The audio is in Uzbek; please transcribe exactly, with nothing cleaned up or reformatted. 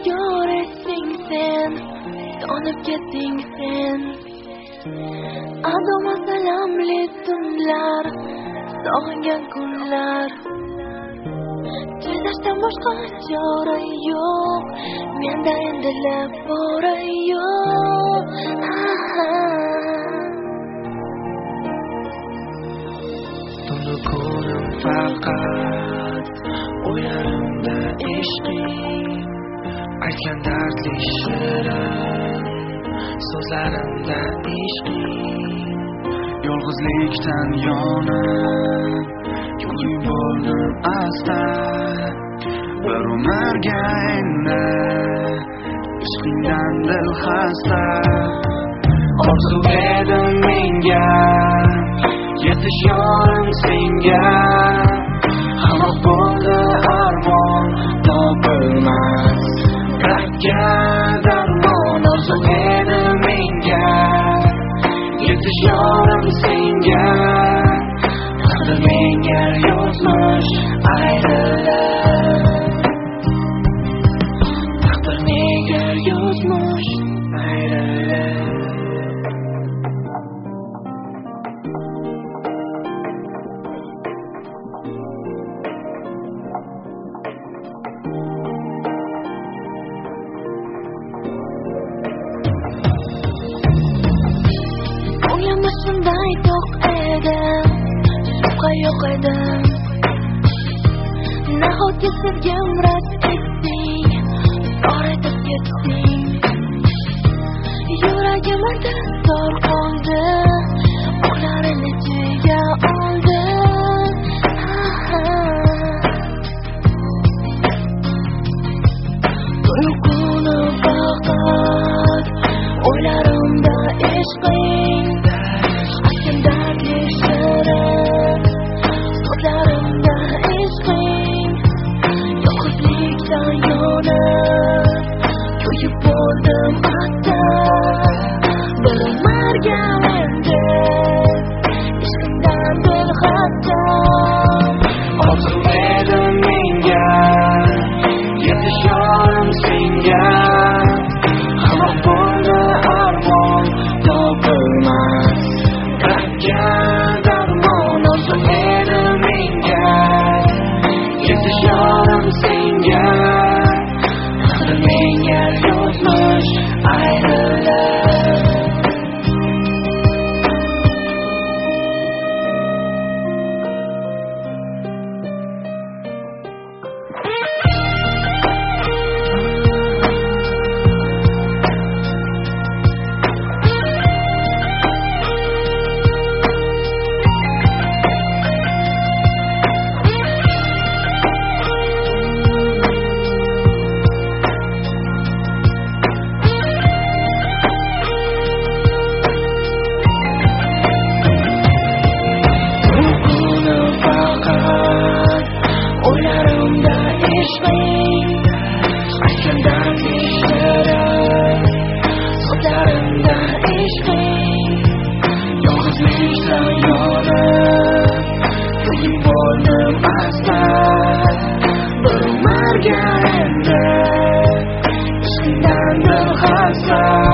yor etding sen, donib ketding sen. Adoma salamli tunlar, sog'ingan kunlar. Chizishdan boshqa chora yo'q, menda endi labora yo'q. Tundu ko'rim faqat o'ylarimda ishqing, aytgan dardli shirin so'zlarimda ishqing. Yolg'izlikdan yonib yo'qlik bo'ldim asta, bir umrga endi ishqingdan dil xasta. Orzu edim menga yetish yorim senga, hamroh bo'ldi armon topilmas dardga darmon. Orzu edim menga yetish yorim senga, taqdir menga yozmish ayrilib, taqdir menga yozmish ayrilib. Shunday to'q edim, shubha yo'q edim. Nahotki sevgim rad etding, zor etib ketding. Yuragimda tor qoldi, o'qlarini ichiga oldi. Tunu kuni faqat o'ylarimda ishqing, so'zlarimda ishqing. Yolg'izlikdan yonib kuyib bo'ldim asta, bir umrga endi ishqingdan dil xasta. Orzu edim menga yetish yorim senga, hamroh bo'ldi armon topilmas dardga darmon. Orzu edim menga yetish yorim senga, taqdir menga yozmish ayrilib. O'ylarimda ishqing, aytgan dardli shirin so'zlarimda ishqing. Yolg'izlikdan yonib kuyib bo'ldim asta, bir umrga endi ishqingdan dil xasta.